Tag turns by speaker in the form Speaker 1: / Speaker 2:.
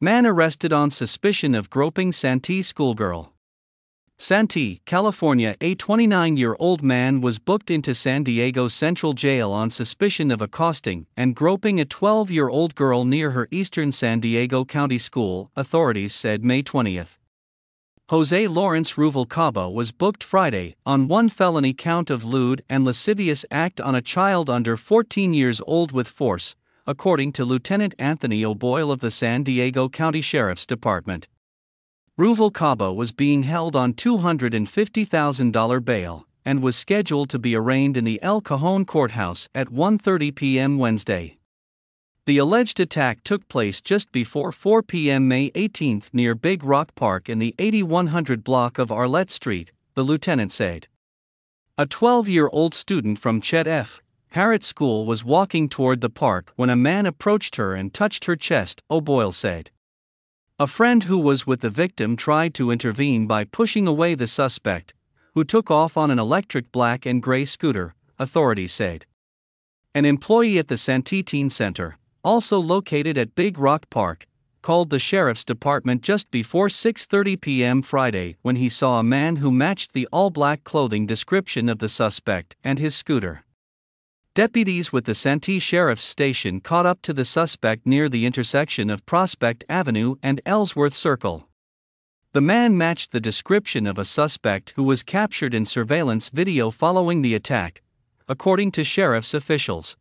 Speaker 1: Man arrested on suspicion of groping Santee schoolgirl. Santee, California. A 29-year-old man was booked into San Diego Central Jail on suspicion of accosting and groping a 12-year-old girl near her eastern San Diego County school, authorities said May 20. Jose Lawrence Ruvalcaba was booked Friday on one felony count of lewd and lascivious act on a child under 14 years old with force, according to Lieutenant Anthony O'Boyle of the San Diego County Sheriff's Department. Ruvalcaba was being held on $250,000 bail and was scheduled to be arraigned in the El Cajon courthouse at 1:30 p.m. Wednesday. The alleged attack took place just before 4 p.m. May 18 near Big Rock Park in the 8100 block of Arlette Street, the lieutenant said. A 12-year-old student from Chet F. Harrett School was walking toward the park when a man approached her and touched her chest, O'Boyle said. A friend who was with the victim tried to intervene by pushing away the suspect, who took off on an electric black and gray scooter, authorities said. An employee at the Santee Teen Center, also located at Big Rock Park, called the sheriff's department just before 6:30 p.m. Friday when he saw a man who matched the all-black clothing description of the suspect and his scooter. Deputies with the Santee Sheriff's Station caught up to the suspect near the intersection of Prospect Avenue and Ellsworth Circle. The man matched the description of a suspect who was captured in surveillance video following the attack, according to sheriff's officials.